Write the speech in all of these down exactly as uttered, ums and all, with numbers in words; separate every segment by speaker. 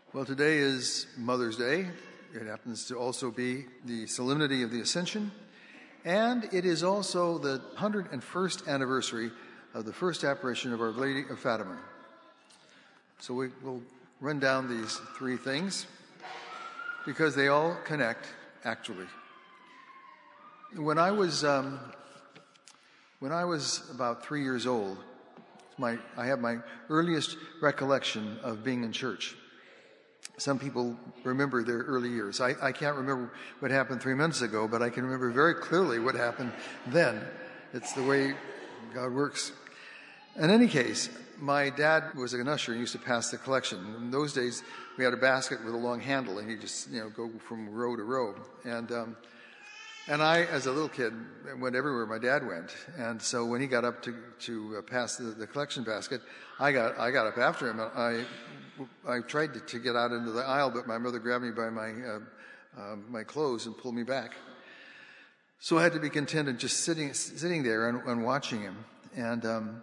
Speaker 1: Well, today is Mother's Day. It happens to also be the Solemnity of the Ascension, and it is also the one hundred first anniversary of the first apparition of Our Lady of Fatima. So we will run down these three things because they all connect, actually. When I was um, when I was about three years old, my I have my earliest recollection of being in church. Some people remember their early years. I, I can't remember what happened three minutes ago, but I can remember very clearly what happened then. It's the way God works. In any case, my dad was an usher and used to pass the collection. In those days, we had a basket with a long handle, and he'd just, you know, go from row to row. And um, and I, as a little kid, went everywhere my dad went. And so when he got up to to uh, pass the, the collection basket, I got I got up after him. I I tried to, to get out into the aisle, but my mother grabbed me by my uh, uh, my clothes and pulled me back. So I had to be contented just sitting sitting there and, and watching him. And um,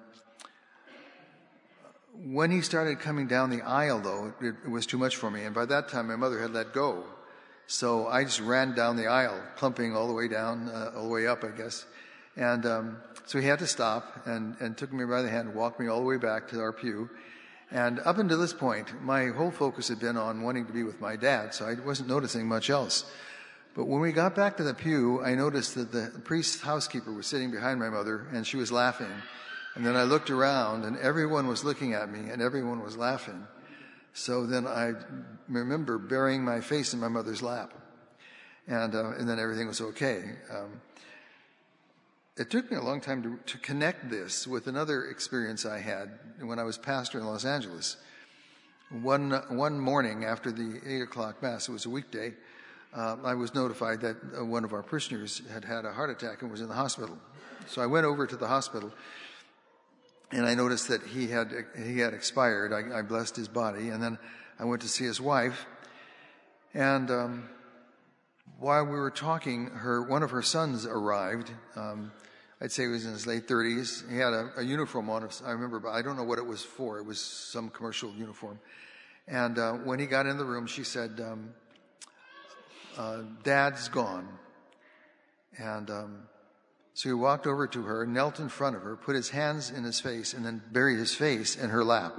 Speaker 1: when he started coming down the aisle, though, it, it was too much for me. And by that time, my mother had let go. So I just ran down the aisle, clumping all the way down, uh, all the way up, I guess. And um, so he had to stop and, and took me by the hand and walked me all the way back to our pew. And up until this point, my whole focus had been on wanting to be with my dad, so I wasn't noticing much else. But when we got back to the pew, I noticed that the priest's housekeeper was sitting behind my mother, and she was laughing. And then I looked around, and everyone was looking at me, and everyone was laughing. So then I remember burying my face in my mother's lap. And, uh, and then everything was okay. Um, It took me a long time to, to connect this with another experience I had when I was pastor in Los Angeles. One one morning after the eight o'clock mass, it was a weekday, uh, I was notified that uh, one of our parishioners had had a heart attack and was in the hospital. So I went over to the hospital, and I noticed that he had he had expired. I, I blessed his body, and then I went to see his wife, and um, while we were talking, her one of her sons arrived. Um, I'd say he was in his late thirties. He had a, a uniform on. I remember, but I don't know what it was for. It was some commercial uniform. And uh, when he got in the room, she said, um, uh, "Dad's gone." And um, so he walked over to her, knelt in front of her, put his hands in his face, and then buried his face in her lap.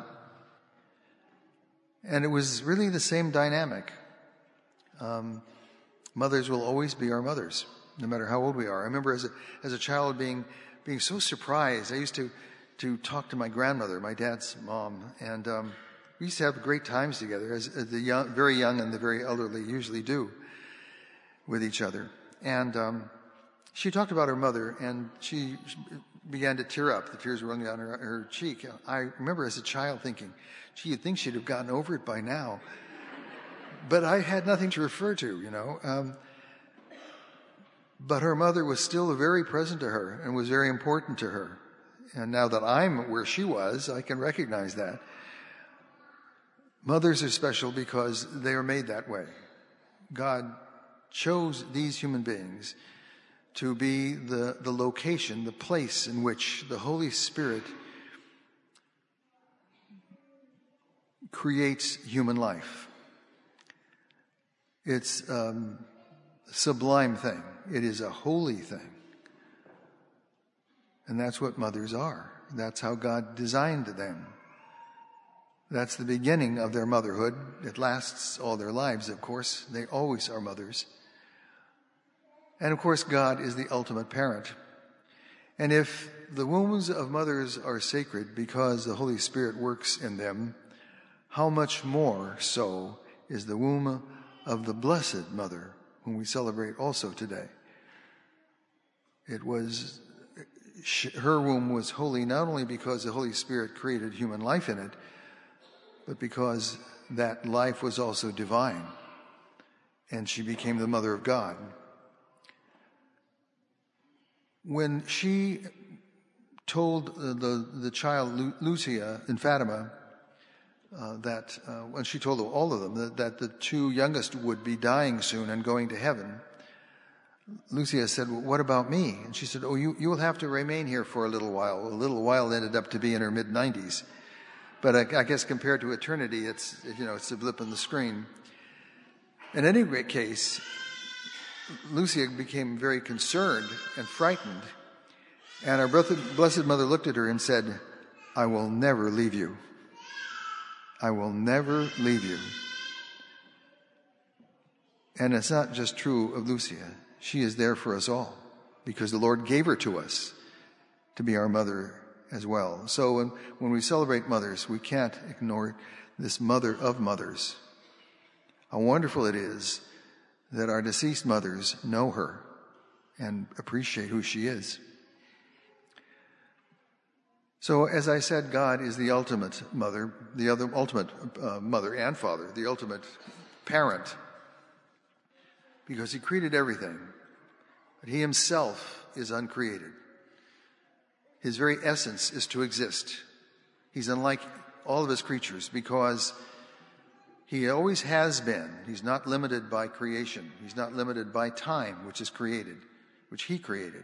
Speaker 1: And it was really the same dynamic. Um, Mothers will always be our mothers, no matter how old we are. I remember as a as a child being being so surprised. I used to to talk to my grandmother, my dad's mom, and um, we used to have great times together, as, as the young, very young and the very elderly usually do with each other. And um, she talked about her mother, and she began to tear up. The tears running down her, her cheek. I remember as a child thinking, "Gee, you'd think she'd have gotten over it by now." But I had nothing to refer to, you know. Um, but her mother was still very present to her and was very important to her. And now that I'm where she was, I can recognize that. Mothers are special because they are made that way. God chose these human beings to be the, the location, the place in which the Holy Spirit creates human life. It's um, a sublime thing. It is a holy thing. And that's what mothers are. That's how God designed them. That's the beginning of their motherhood. It lasts all their lives, of course. They always are mothers. And of course, God is the ultimate parent. And if the wombs of mothers are sacred because the Holy Spirit works in them, how much more so is the womb of the Blessed Mother, whom we celebrate also today. It was, her womb was holy not only because the Holy Spirit created human life in it, but because that life was also divine, and she became the Mother of God. When she told the, the, the child Lucia in Fatima, Uh, that uh, when she told all of them that, that the two youngest would be dying soon and going to heaven, Lucia said, "Well, what about me?" And she said, "Oh, you, you will have to remain here for a little while." Well, a little while ended up to be in her mid-nineties. But I, I guess compared to eternity, it's, you know, it's a blip on the screen. In any great case, Lucia became very concerned and frightened. And our Blessed Mother looked at her and said, I will never leave you. I will never leave you. And it's not just true of Lucia. She is there for us all because the Lord gave her to us to be our mother as well. So when, when we celebrate mothers, we can't ignore this mother of mothers. How wonderful it is that our deceased mothers know her and appreciate who she is. So, as I said, God is the ultimate mother, the other ultimate uh, mother and father, the ultimate parent, because he created everything, but he himself is uncreated. His very essence is to exist. He's unlike all of his creatures because he always has been. He's not limited by creation. He's not limited by time, which is created, which he created.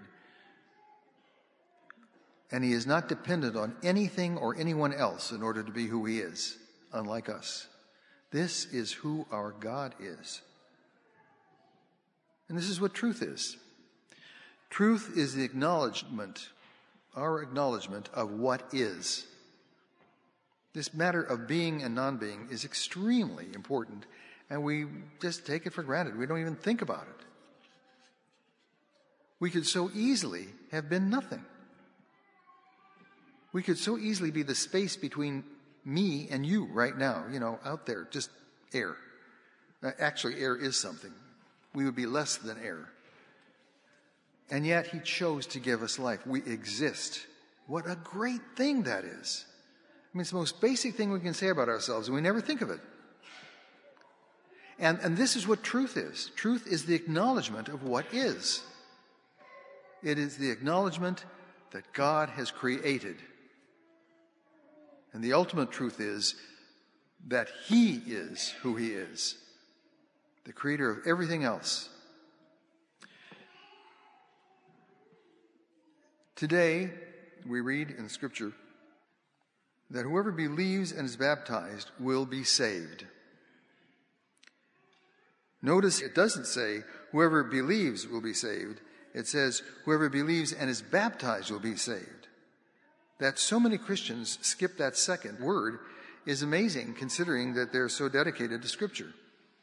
Speaker 1: And he is not dependent on anything or anyone else in order to be who he is, unlike us. This is who our God is. And this is what truth is. Truth is the acknowledgement, our acknowledgement of what is. This matter of being and non-being is extremely important, and we just take it for granted. We don't even think about it. We could so easily have been nothing. We could so easily be the space between me and you right now, you know, out there, just air. Actually, air is something. We would be less than air. And yet he chose to give us life. We exist. What a great thing that is. I mean, it's the most basic thing we can say about ourselves, and we never think of it. And, and this is what truth is. Truth is the acknowledgement of what is. It is the acknowledgement that God has created. And the ultimate truth is that he is who he is, the creator of everything else. Today, we read in Scripture that whoever believes and is baptized will be saved. Notice it doesn't say whoever believes will be saved. It says whoever believes and is baptized will be saved. That so many Christians skip that second word is amazing, considering that they're so dedicated to Scripture.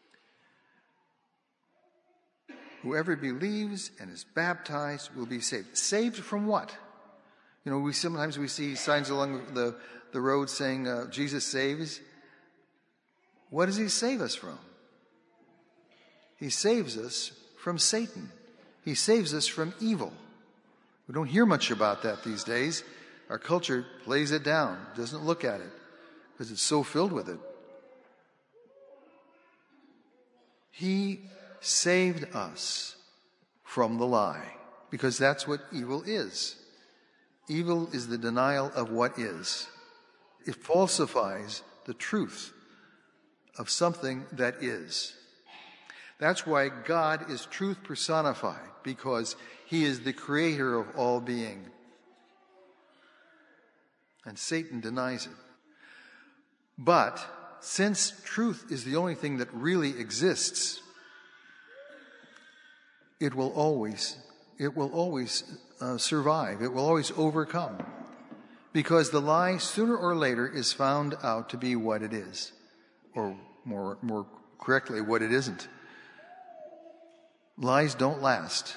Speaker 1: Whoever believes and is baptized will be saved. Saved from what? You know, we sometimes we see signs along the, the road saying, uh, Jesus saves. What does he save us from? He saves us from Satan. He saves us from evil. We don't hear much about that these days. Our culture plays it down, doesn't look at it, because it's so filled with it. He saved us from the lie, because that's what evil is. Evil is the denial of what is. It falsifies the truth of something that is. That's why God is truth personified, because he is the creator of all being. And Satan denies it. But since truth is the only thing that really exists, it will always, it will always uh, survive. It will always overcome. Because the lie, sooner or later, is found out to be what it is. Or more, more correctly, what it isn't. Lies don't last.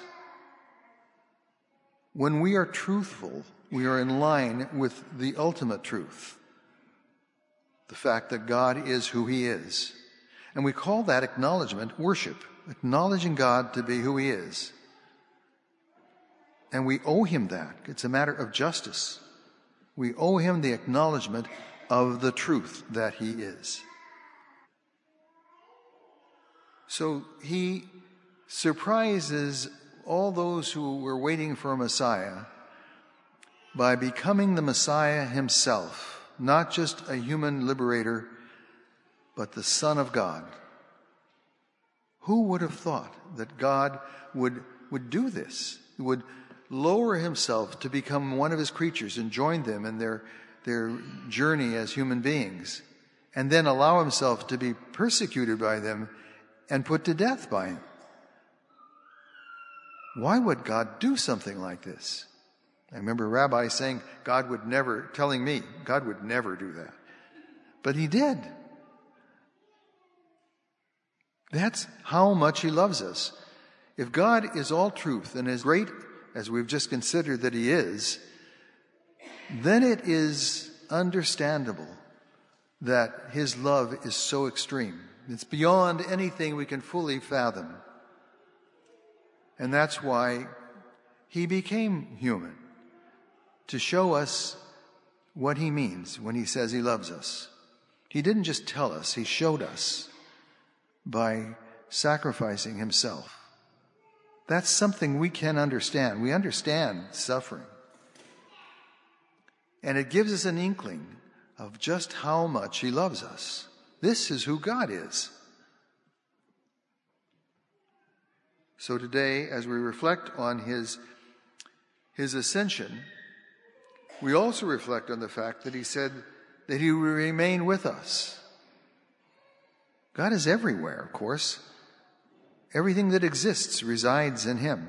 Speaker 1: When we are truthful, we are in line with the ultimate truth. The fact that God is who he is. And we call that acknowledgement worship. Acknowledging God to be who he is. And we owe him that. It's a matter of justice. We owe him the acknowledgement of the truth that he is. So he surprises all those who were waiting for a Messiah by becoming the Messiah himself, not just a human liberator, but the Son of God. Who would have thought that God would, would do this, would lower himself to become one of his creatures and join them in their, their journey as human beings, and then allow himself to be persecuted by them and put to death by him. Why would God do something like this? I remember a rabbi saying, God would never, telling me, God would never do that. But he did. That's how much he loves us. If God is all truth and as great as we've just considered that he is, then it is understandable that his love is so extreme. It's beyond anything we can fully fathom. And that's why he became human, to show us what he means when he says he loves us. He didn't just tell us, he showed us by sacrificing himself. That's something we can understand. We understand suffering. And it gives us an inkling of just how much he loves us. This is who God is. So today, as we reflect on his, his ascension, we also reflect on the fact that he said that he will remain with us. God is everywhere, of course. Everything that exists resides in him.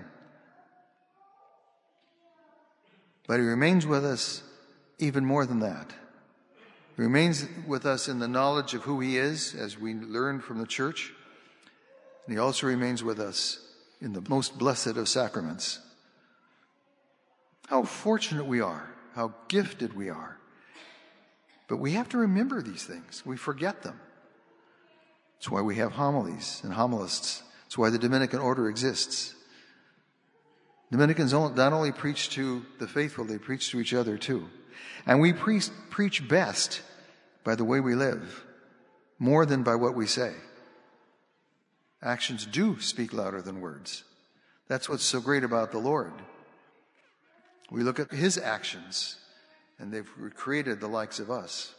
Speaker 1: But he remains with us even more than that. He remains with us in the knowledge of who he is, as we learned from the church. And he also remains with us in the most blessed of sacraments. How fortunate we are, how gifted we are. But we have to remember these things. We forget them. That's why we have homilies and homilists. That's why the Dominican order exists. Dominicans not only preach to the faithful, they preach to each other too. And we pre- preach best by the way we live, more than by what we say. Actions do speak louder than words. That's what's so great about the Lord. We look at his actions, and they've created the likes of us.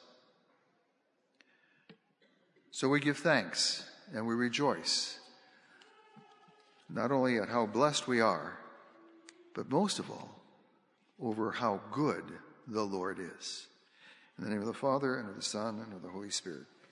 Speaker 1: So we give thanks and we rejoice, not only at how blessed we are, but most of all, over how good the Lord is. In the name of the Father, and of the Son, and of the Holy Spirit.